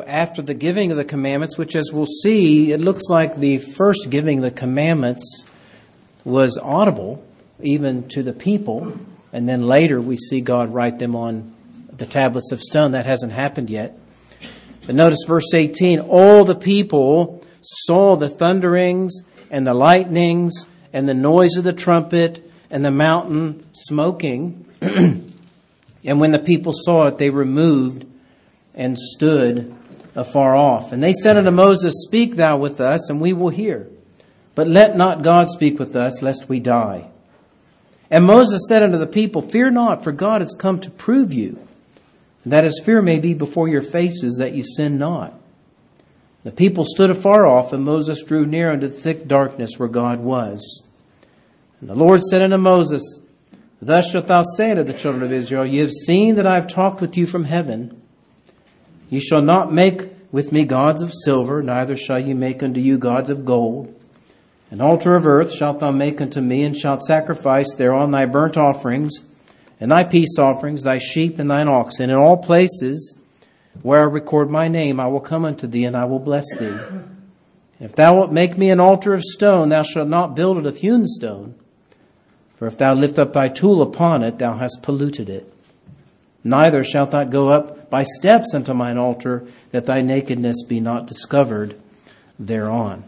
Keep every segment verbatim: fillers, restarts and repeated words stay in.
after the giving of the commandments, which, as we'll see, it looks like the first giving of the commandments was audible even to the people. And then later we see God write them on the tablets of stone. That hasn't happened yet. But notice verse eighteen, all the people saw the thunderings and the lightnings and the noise of the trumpet and the mountain smoking. And when the people saw it, they removed and stood afar off. And they said unto Moses, speak thou with us, and we will hear. But let not God speak with us, lest we die. And Moses said unto the people, fear not, for God is come to prove you, that his fear may be before your faces, that ye sin not. The people stood afar off, and Moses drew near unto the thick darkness where God was. And the Lord said unto Moses, thus shalt thou say unto the children of Israel, ye have seen that I have talked with you from heaven. Ye shall not make with me gods of silver, neither shall ye make unto you gods of gold. An altar of earth shalt thou make unto me, and shalt sacrifice thereon thy burnt offerings, and thy peace offerings, thy sheep and thine oxen. In all places where I record my name, I will come unto thee, and I will bless thee. And if thou wilt make me an altar of stone, thou shalt not build it of hewn stone. For if thou lift up thy tool upon it, thou hast polluted it. Neither shalt thou go up by steps unto mine altar, that thy nakedness be not discovered thereon.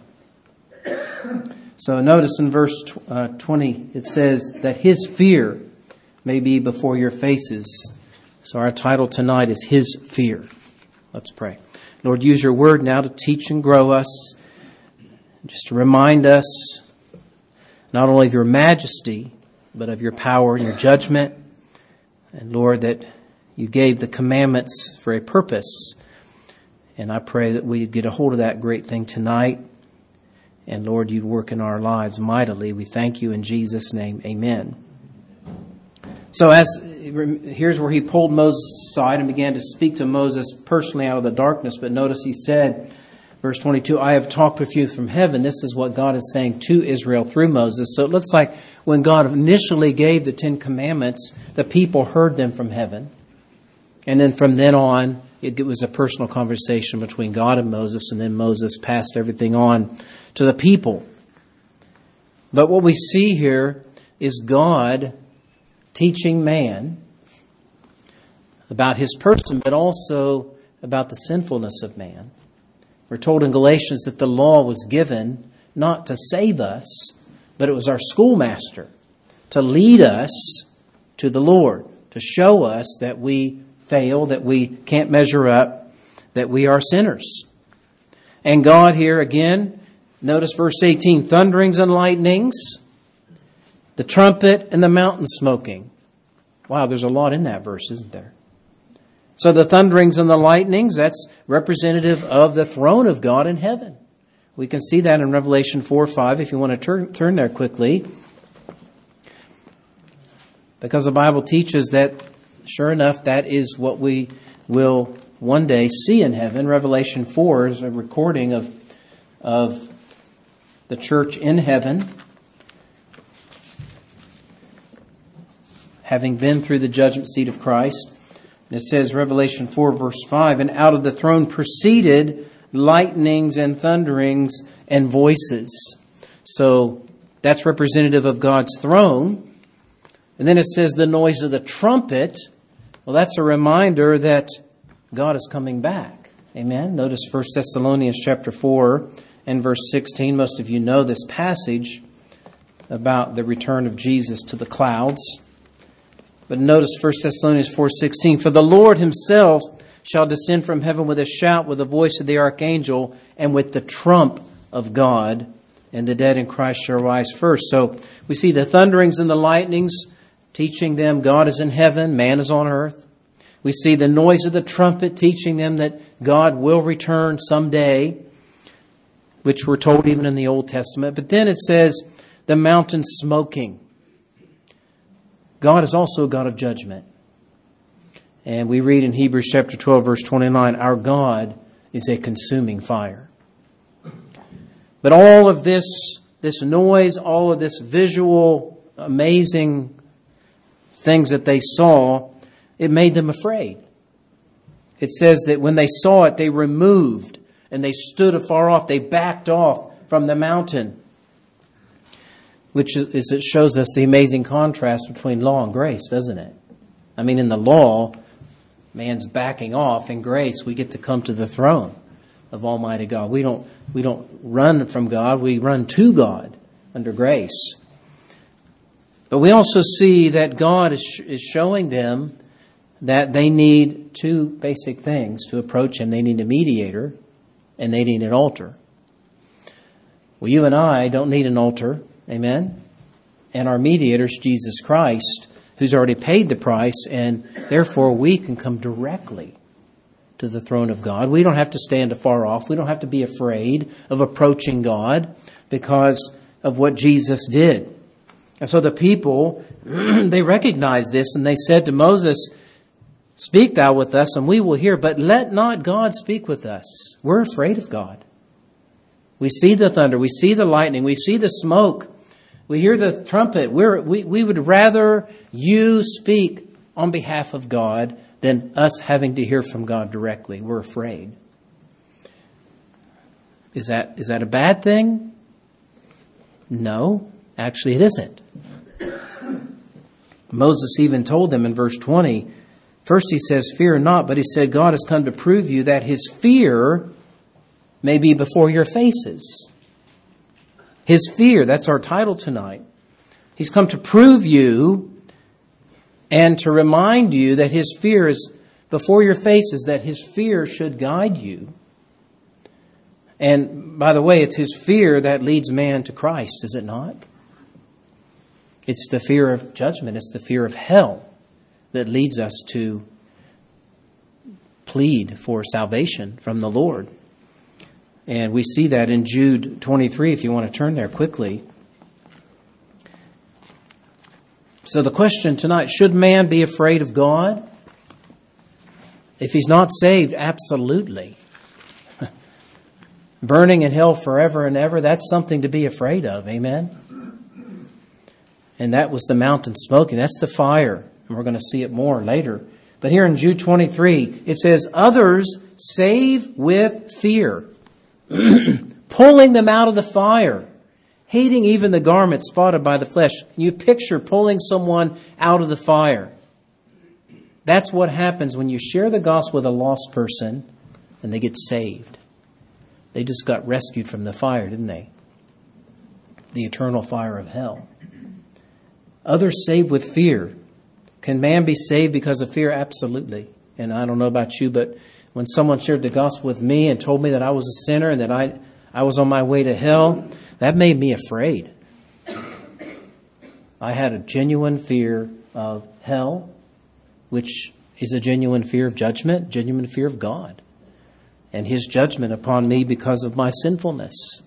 So notice in verse uh, twenty, it says that his fear may be before your faces. So our title tonight is His Fear. Let's pray. Lord, use your word now to teach and grow us, just to remind us not only of your majesty, but of your power and your judgment. And Lord, that you gave the commandments for a purpose. And I pray that we get a hold of that great thing tonight. And Lord, you'd work in our lives mightily. We thank you in Jesus' name. Amen. So as here's where he pulled Moses aside and began to speak to Moses personally out of the darkness. But notice he said, verse twenty-two, I have talked with you from heaven. This is what God is saying to Israel through Moses. So it looks like when God initially gave the Ten Commandments, the people heard them from heaven. And then from then on, it was a personal conversation between God and Moses. And then Moses passed everything on to the people. But what we see here is God teaching man about his person, but also about the sinfulness of man. We're told in Galatians that the law was given not to save us, but it was our schoolmaster to lead us to the Lord, to show us that we fail, that we can't measure up, that we are sinners. And God here again, notice verse eighteen, thunderings and lightnings, the trumpet and the mountain smoking. Wow, there's a lot in that verse, isn't there? So the thunderings and the lightnings, that's representative of the throne of God in heaven. We can see that in Revelation four five if you want to turn, turn there quickly. Because the Bible teaches that, sure enough, that is what we will one day see in heaven. Revelation four is a recording of, of the church in heaven, having been through the judgment seat of Christ. And it says, Revelation four, verse five, and out of the throne proceeded lightnings and thunderings and voices. So that's representative of God's throne. And then it says the noise of the trumpet. Well, that's a reminder that God is coming back. Amen. Notice First Thessalonians chapter four and verse sixteen. Most of you know this passage about the return of Jesus to the clouds. But notice First Thessalonians four sixteen. For the Lord himself shall descend from heaven with a shout, with the voice of the archangel, and with the trump of God, and the dead in Christ shall rise first. So we see the thunderings and the lightnings teaching them God is in heaven, man is on earth. We see the noise of the trumpet teaching them that God will return someday, which we're told even in the Old Testament. But then it says the mountain smoking. God is also a God of judgment. And we read in Hebrews chapter twelve, verse twenty-nine, our God is a consuming fire. But all of this, this noise, all of this visual, amazing things that they saw, it made them afraid. It says that when they saw it, they removed and they stood afar off. They backed off from the mountain, which is, it shows us the amazing contrast between law and grace, doesn't it? I mean, in the law, man's backing off. In grace, we get to come to the throne of Almighty God. We don't, we don't run from God. We run to God under grace. But we also see that God is, is showing them that they need two basic things to approach Him. They need a mediator and they need an altar. Well, you and I don't need an altar. Amen? And our mediator is Jesus Christ, who's already paid the price, and therefore we can come directly to the throne of God. We don't have to stand afar off. We don't have to be afraid of approaching God because of what Jesus did. And so the people, they recognized this, and they said to Moses, "Speak thou with us, and we will hear, but let not God speak with us." We're afraid of God. We see the thunder, we see the lightning, we see the smoke, we hear the trumpet. We're, we, we would rather you speak on behalf of God than us having to hear from God directly. We're afraid. Is that, is that a bad thing? No, actually it isn't. Moses even told them in verse twenty, first he says, "Fear not," but he said, "God has come to prove you that His fear may be before your faces." His fear, that's our title tonight. He's come to prove you and to remind you that His fear is before your faces, that His fear should guide you. And by the way, it's His fear that leads man to Christ, is it not? It's the fear of judgment. It's the fear of hell that leads us to plead for salvation from the Lord. And we see that in Jude twenty-three, if you want to turn there quickly. So the question tonight, should man be afraid of God? If he's not saved, absolutely. Burning in hell forever and ever, that's something to be afraid of. Amen? And that was the mountain smoking. That's the fire. And we're going to see it more later. But here in Jude twenty-three, it says, "Others save with fear, pulling them out of the fire, hating even the garment spotted by the flesh." You picture pulling someone out of the fire. That's what happens when you share the gospel with a lost person and they get saved. They just got rescued from the fire, didn't they? The eternal fire of hell. Others saved with fear. Can man be saved because of fear? Absolutely. And I don't know about you, but when someone shared the gospel with me and told me that I was a sinner and that I, I was on my way to hell, that made me afraid. I had a genuine fear of hell, which is a genuine fear of judgment, genuine fear of God and His judgment upon me because of my sinfulness.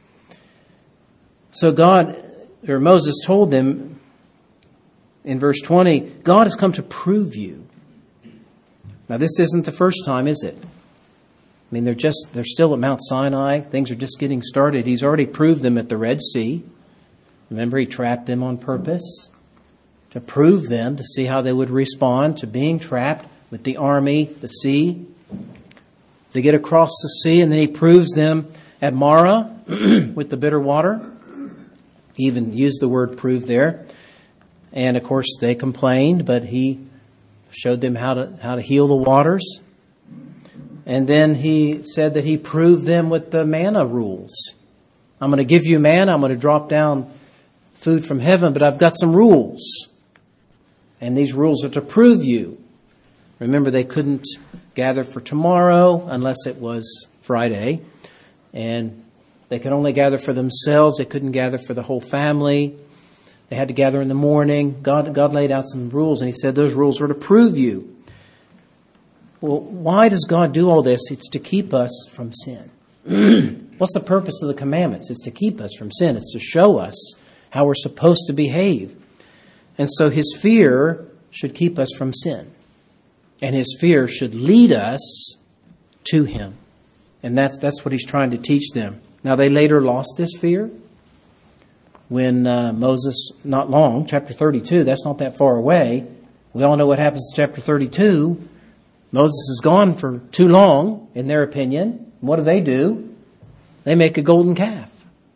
So God, or Moses told them in verse twenty, God has come to prove you. Now this isn't the first time, is it? I mean, they're just, they're still at Mount Sinai. Things are just getting started. He's already proved them at the Red Sea. Remember, He trapped them on purpose to prove them, to see how they would respond to being trapped with the army, the sea. They get across the sea, and then He proves them at Marah with the bitter water. He even used the word prove there. And of course, they complained, but He showed them how to how to heal the waters. And then He said that He proved them with the manna rules. I'm going to give you manna. I'm going to drop down food from heaven, but I've got some rules. And these rules are to prove you. Remember, they couldn't gather for tomorrow unless it was Friday. And they could only gather for themselves. They couldn't gather for the whole family. They had to gather in the morning. God, God laid out some rules, and He said those rules were to prove you. Well, why does God do all this? It's to keep us from sin. What's the purpose of the commandments? It's to keep us from sin. It's to show us how we're supposed to behave. And so His fear should keep us from sin. And His fear should lead us to Him. And that's, that's what He's trying to teach them. Now, they later lost this fear. When uh, Moses, not long, chapter thirty-two, that's not that far away. We all know what happens in chapter thirty-two. Moses is gone for too long, in their opinion. What do they do? They make a golden calf.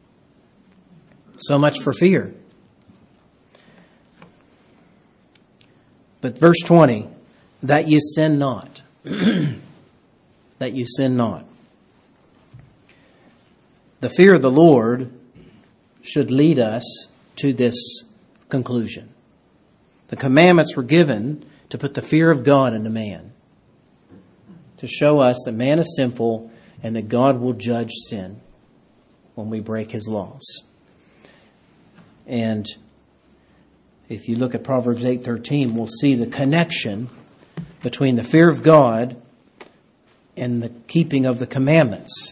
So much for fear. But verse twenty, that you sin not. That you sin not. The fear of the Lord should lead us to this conclusion. The commandments were given to put the fear of God into man, to show us that man is sinful and that God will judge sin when we break His laws. And if you look at Proverbs eight thirteen, we'll see the connection between the fear of God and the keeping of the commandments,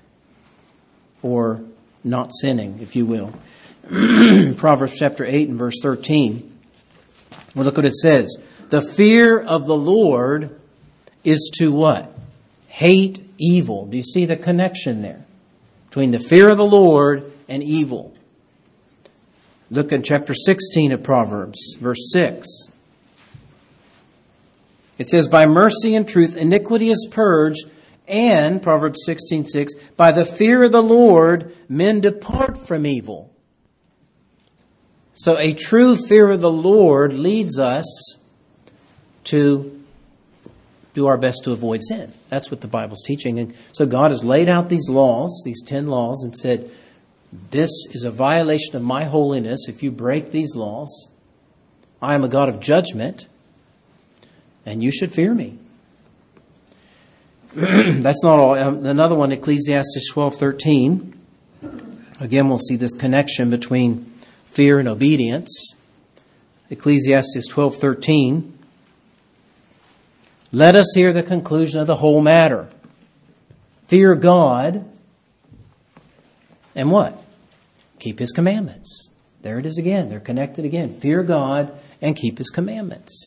or not sinning, if you will. Proverbs chapter eight and verse thirteen. Well, look what it says. The fear of the Lord is to what? Hate evil. Do you see the connection there between the fear of the Lord and evil? Look at chapter sixteen of Proverbs, verse six. It says, by mercy and truth, iniquity is purged, and, Proverbs sixteen six, by the fear of the Lord, men depart from evil. So a true fear of the Lord leads us to do our best to avoid sin. That's what the Bible's teaching. And so God has laid out these laws, these ten laws, and said, this is a violation of my holiness if you break these laws. I am a God of judgment, and you should fear me. That's not all. Another one, Ecclesiastes twelve thirteen. Again, we'll see this connection between fear and obedience. Ecclesiastes twelve thirteen. Let us hear the conclusion of the whole matter. Fear God, and what? Keep His commandments. There it is again. They're connected again. Fear God and keep His commandments.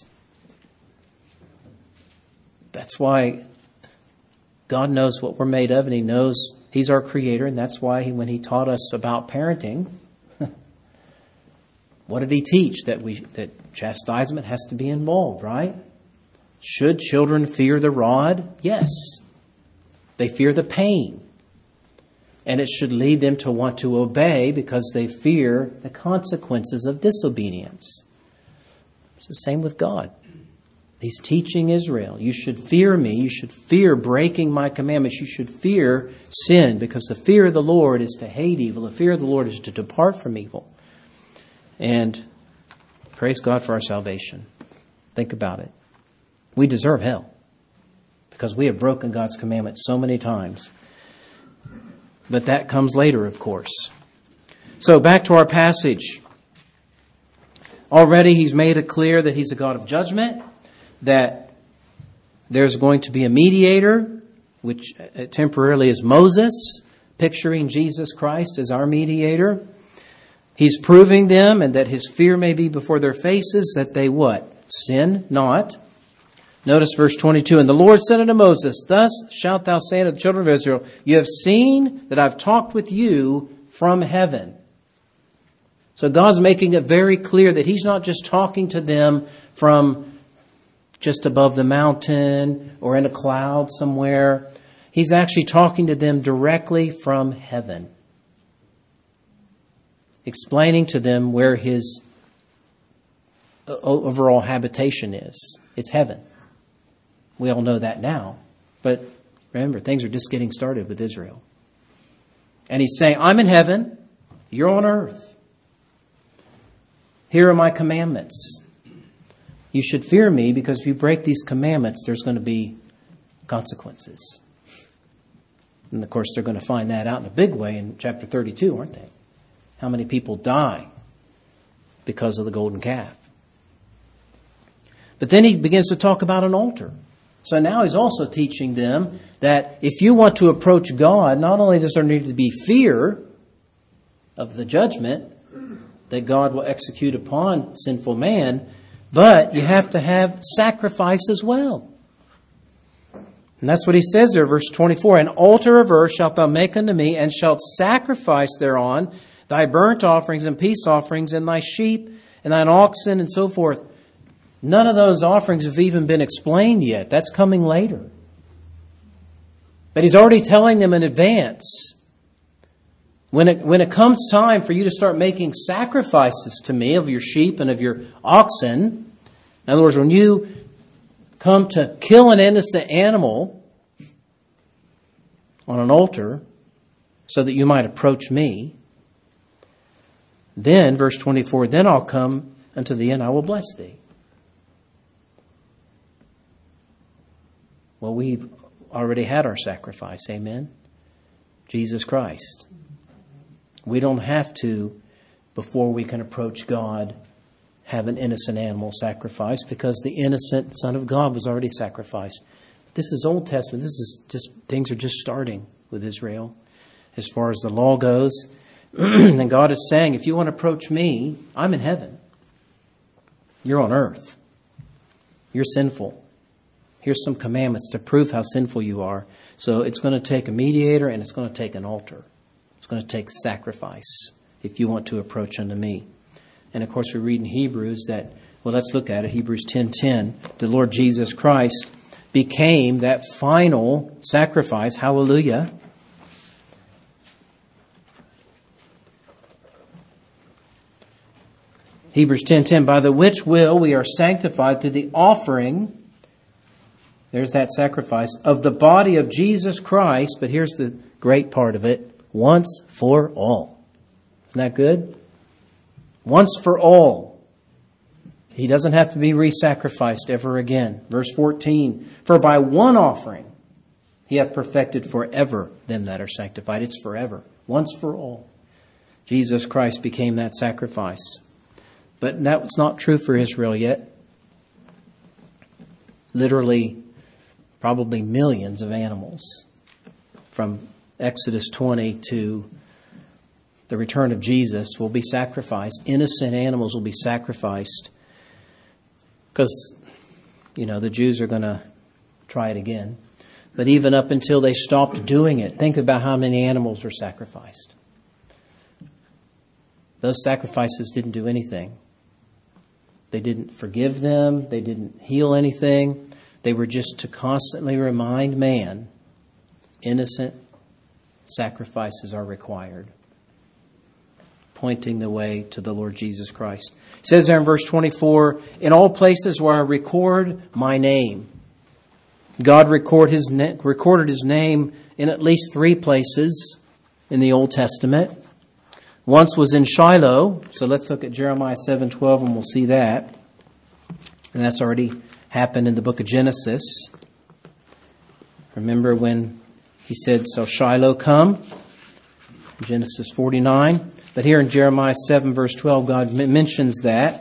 That's why God knows what we're made of, and He knows He's our Creator, and that's why he, when He taught us about parenting, what did He teach? That we that chastisement has to be involved, right? Should children fear the rod? Yes. They fear the pain. And it should lead them to want to obey because they fear the consequences of disobedience. It's the same with God. He's teaching Israel, you should fear me, you should fear breaking my commandments, you should fear sin, because the fear of the Lord is to hate evil, the fear of the Lord is to depart from evil. And praise God for our salvation. Think about it. We deserve hell because we have broken God's commandments so many times. But that comes later, of course. So back to our passage. Already He's made it clear that He's a God of judgment, that there's going to be a mediator, which temporarily is Moses, picturing Jesus Christ as our mediator. He's proving them, and that His fear may be before their faces, that they what? Sin not. Notice verse twenty-two. And the Lord said unto Moses, thus shalt thou say unto the children of Israel, you have seen that I've talked with you from heaven. So God's making it very clear that He's not just talking to them from just above the mountain or in a cloud somewhere. He's actually talking to them directly from heaven, explaining to them where His overall habitation is. It's heaven. We all know that now. But remember, things are just getting started with Israel. And He's saying, I'm in heaven. You're on earth. Here are my commandments. You should fear me because if you break these commandments, there's going to be consequences. And of course, they're going to find that out in a big way in chapter thirty-two, aren't they? How many people die because of the golden calf? But then He begins to talk about an altar. So now He's also teaching them that if you want to approach God, not only does there need to be fear of the judgment that God will execute upon sinful man, but you have to have sacrifice as well. And that's what He says there, verse twenty-four. An altar of earth shalt thou make unto me, and shalt sacrifice thereon thy burnt offerings and peace offerings, and thy sheep, and thine oxen, and so forth. None of those offerings have even been explained yet. That's coming later. But he's already telling them in advance. When it, when it comes time for you to start making sacrifices to me of your sheep and of your oxen, in other words, when you come to kill an innocent animal on an altar so that you might approach me, then, verse twenty-four, then I'll come unto thee and I will bless thee. Well, we've already had our sacrifice, amen? Jesus Christ. We don't have to, before we can approach God, have an innocent animal sacrifice, because the innocent Son of God was already sacrificed. This is Old Testament. This is just, things are just starting with Israel as far as the law goes. And God is saying, if you want to approach me, I'm in heaven. You're on earth. You're sinful. Here's some commandments to prove how sinful you are. So it's going to take a mediator and it's going to take an altar. It's going to take sacrifice if you want to approach unto me. And of course we read in Hebrews that, well, let's look at it. Hebrews ten ten, the Lord Jesus Christ became that final sacrifice. Hallelujah. Hebrews ten ten, by the which will we are sanctified through the offering, there's that sacrifice, of the body of Jesus Christ, but here's the great part of it, once for all. Isn't that good? Once for all. He doesn't have to be re-sacrificed ever again. Verse fourteen, for by one offering he hath perfected forever them that are sanctified. It's forever. Once for all. Jesus Christ became that sacrifice. But that was not true for Israel yet. Literally, probably millions of animals from Exodus twenty to the return of Jesus will be sacrificed. Innocent animals will be sacrificed because, you know, the Jews are going to try it again. But even up until they stopped doing it, think about how many animals were sacrificed. Those sacrifices didn't do anything. They didn't forgive them. They didn't heal anything. They were just to constantly remind man, innocent sacrifices are required, pointing the way to the Lord Jesus Christ. It says there in verse twenty-four, in all places where I record my name. God record his na- recorded his name in at least three places in the Old Testament. Once was in Shiloh, so let's look at Jeremiah seven twelve and we'll see that. And that's already happened in the book of Genesis. Remember when he said, so Shiloh come, Genesis forty-nine. But here in Jeremiah seven verse twelve, God mentions that.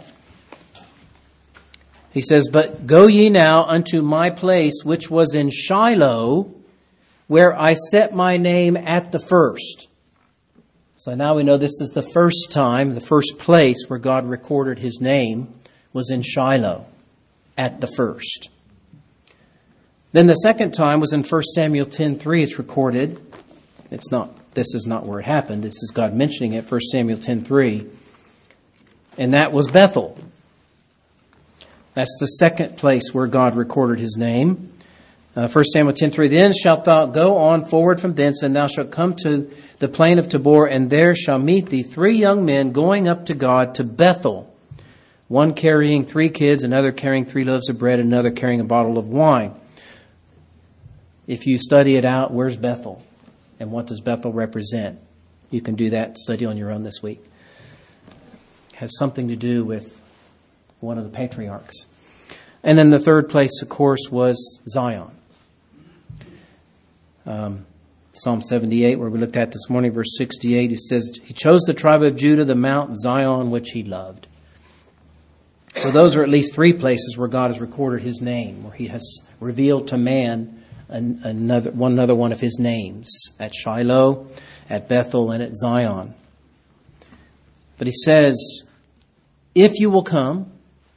He says, but go ye now unto my place which was in Shiloh, where I set my name at the first. So now we know this is the first time, the first place where God recorded his name was in Shiloh, at the first. Then the second time was in First Samuel ten three. It's recorded. It's not, this is not where it happened. This is God mentioning it, First Samuel ten three. And that was Bethel. That's the second place where God recorded his name. Uh, First Samuel ten three, then shalt thou go on forward from thence, and thou shalt come to the plain of Tabor, and there shall meet thee three young men going up to God to Bethel, one carrying three kids, another carrying three loaves of bread, another carrying a bottle of wine. If you study it out, where's Bethel? And what does Bethel represent? You can do that study on your own this week. It has something to do with one of the patriarchs. And then the third place, of course, was Zion. Um, Psalm seventy-eight, where we looked at this morning, verse sixty-eight, it says, he chose the tribe of Judah, the Mount Zion, which he loved. So those are at least three places where God has recorded his name, where he has revealed to man an, another, one another one of his names, at Shiloh, at Bethel, and at Zion. But he says, if you will come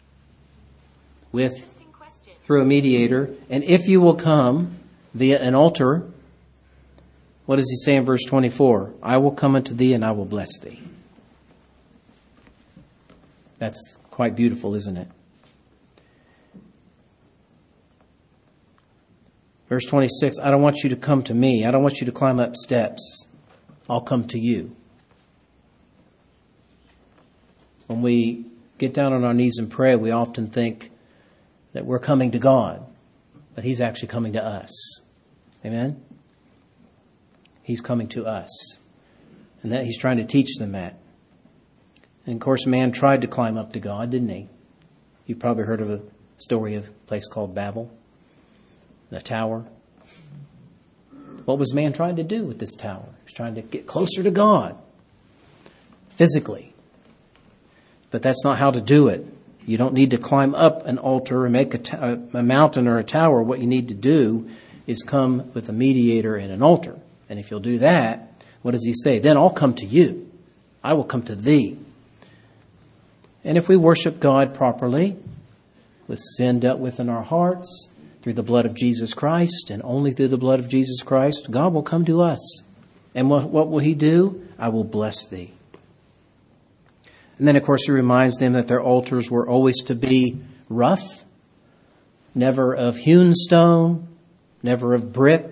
with through a mediator, and if you will come via an altar, what does he say in verse twenty-four? I will come unto thee and I will bless thee. That's quite beautiful, isn't it? Verse twenty-six, I don't want you to come to me. I don't want you to climb up steps. I'll come to you. When we get down on our knees and pray, we often think that we're coming to God, but He's actually coming to us. Amen? He's coming to us. And that He's trying to teach them that. And of course, man tried to climb up to God, didn't he? You've probably heard of a story of a place called Babel, the tower. What was man trying to do with this tower? He was trying to get closer to God, physically. But that's not how to do it. You don't need to climb up an altar and make a, t- a mountain or a tower. What you need to do is come with a mediator and an altar. And if you'll do that, what does He say? Then I'll come to you. I will come to thee. And if we worship God properly, with sin dealt with in our hearts, through the blood of Jesus Christ, and only through the blood of Jesus Christ, God will come to us. And what, what will He do? I will bless thee. And then, of course, He reminds them that their altars were always to be rough, never of hewn stone, never of bricks.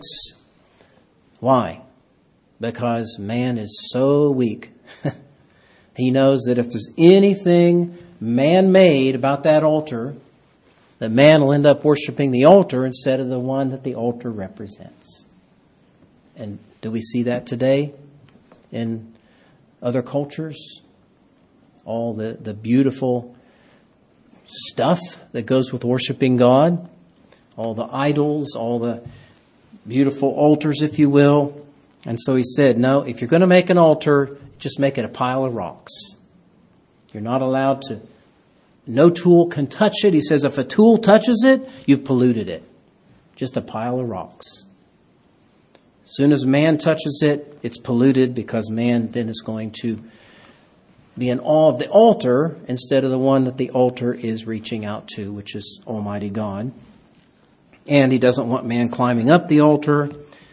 Why? Because man is so weak. He knows that if there's anything man-made about that altar, that man will end up worshiping the altar instead of the one that the altar represents. And do we see that today in other cultures? All the, the beautiful stuff that goes with worshiping God, all the idols, all the beautiful altars, if you will. And so He said, no, if you're going to make an altar, just make it a pile of rocks. You're not allowed to, no tool can touch it. He says, if a tool touches it, you've polluted it. Just a pile of rocks. As soon as man touches it, it's polluted, because man then is going to be in awe of the altar instead of the one that the altar is reaching out to, which is Almighty God. And He doesn't want man climbing up the altar,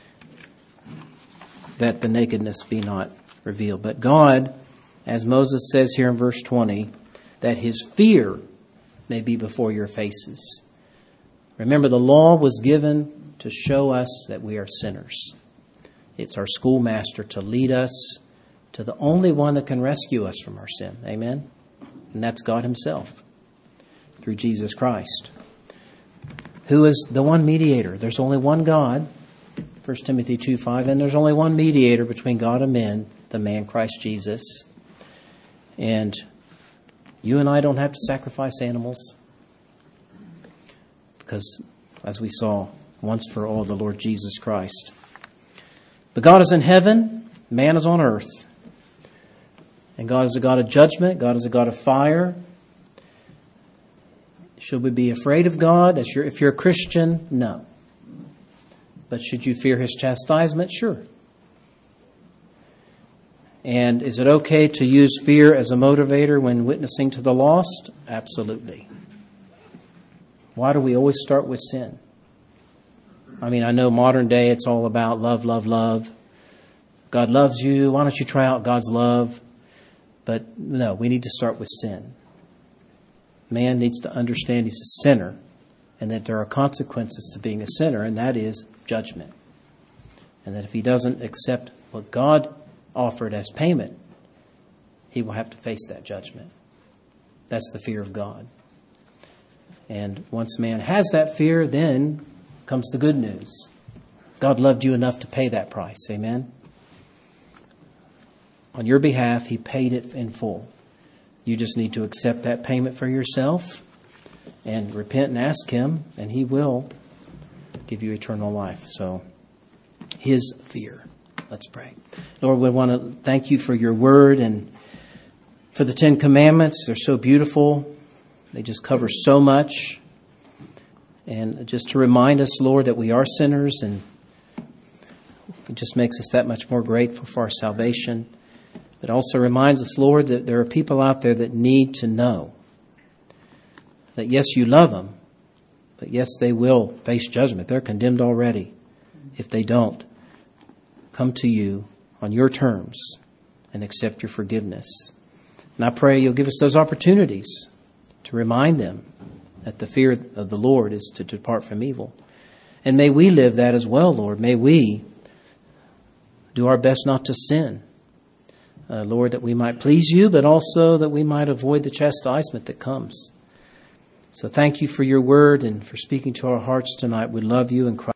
that the nakedness be not revealed. But God, as Moses says here in verse twenty, that His fear may be before your faces. Remember, the law was given to show us that we are sinners. It's our schoolmaster to lead us to the only one that can rescue us from our sin. Amen? And that's God Himself, through Jesus Christ, who is the one mediator. There's only one God, First Timothy two five, and there's only one mediator between God and men, the man Christ Jesus. And you and I don't have to sacrifice animals, because, as we saw, once for all, the Lord Jesus Christ. But God is in heaven, man is on earth. And God is a God of judgment. God is a God of fire. Should we be afraid of God? If you're, if you're a Christian, no. But should you fear His chastisement? Sure. And is it okay to use fear as a motivator when witnessing to the lost? Absolutely. Why do we always start with sin? I mean, I know modern day it's all about love, love, love. God loves you. Why don't you try out God's love? But no, we need to start with sin. Man needs to understand he's a sinner, and that there are consequences to being a sinner, and that is judgment. And that if he doesn't accept what God offered as payment, he will have to face that judgment. That's the fear of God. And once man has that fear, then comes the good news. God loved you enough to pay that price. Amen? On your behalf, He paid it in full. You just need to accept that payment for yourself and repent and ask Him, and He will give you eternal life. So, His fear. Let's pray. Lord, we want to thank You for Your word and for the Ten Commandments. They're so beautiful. They just cover so much. And just to remind us, Lord, that we are sinners, and it just makes us that much more grateful for our salvation. It also reminds us, Lord, that there are people out there that need to know that, yes, You love them, but yes, they will face judgment. They're condemned already if they don't come to You on Your terms and accept Your forgiveness. And I pray You'll give us those opportunities to remind them that the fear of the Lord is to depart from evil. And may we live that as well, Lord. May we do our best not to sin. Uh, Lord, that we might please you, but also that we might avoid the chastisement that comes. So thank you for your word and for speaking to our hearts tonight. We love you in Christ.